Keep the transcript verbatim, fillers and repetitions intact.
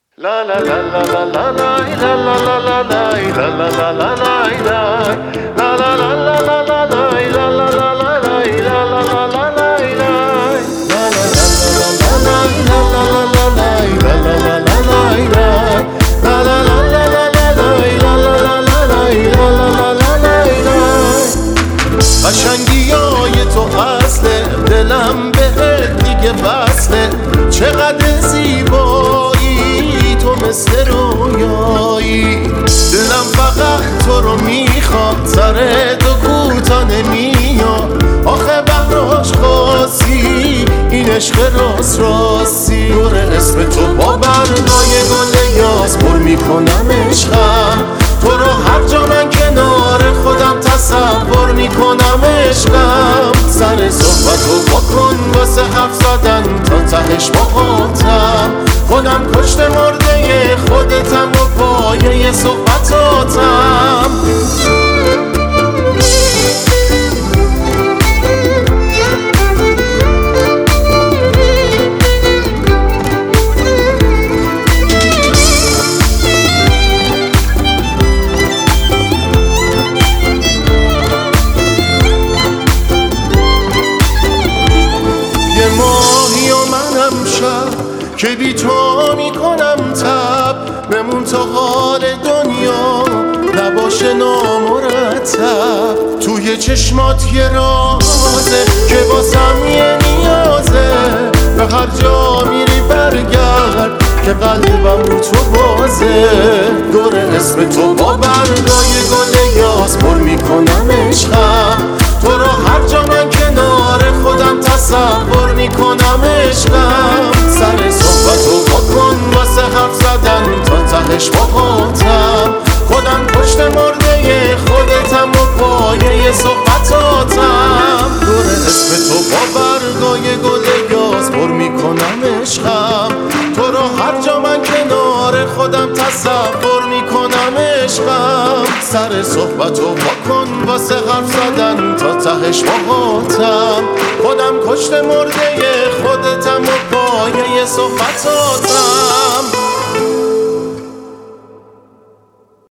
La la la la la la la la la la la la la la la la la la la la قشنگیای تو اصله دلم بهت دیگه وصله چقدر زیبایی تو مثل رویایی دلم فقط تو رو میخواد سر تو کوتا نمیاد آخه بهراش خاصی این عشق راست راستی دور اسم تو با برگای گل یاس پر میکنم عشقم تو رو هر جا من کنار خودم تصور میکنم عشقم سر صحبتو بکن واسه حرف زدن تا تهش باهاتم خودم کشته مرده خودتم و پایه صحبتاتم که بی تو میکنم تب بمون تا حال دنیا نباشه نامرتب توی چشمات یه رازه که باسم یه نیازه به هر جا میری برگرد که قلبم رو تو بازه دور اسم تو با برگای گل یاس پر میکنم عشقم تو رو هر جا من کنار خودم تصور میکنم عشقم سر صحبتو بکن واسه حرف زدن تا تهش باهاتم خودم پشت مرده خودتم و پایه صحبتاتم دور اسم تو با برگای گل یاس پر میکنم عشقم تو رو هر جا من کنار خودم تصور میکنم عشقم سر صحبتو بکن واسه حرف زدن تا تهش باهاتم خودم کشته مرده خودتم و پایه صحبتاتم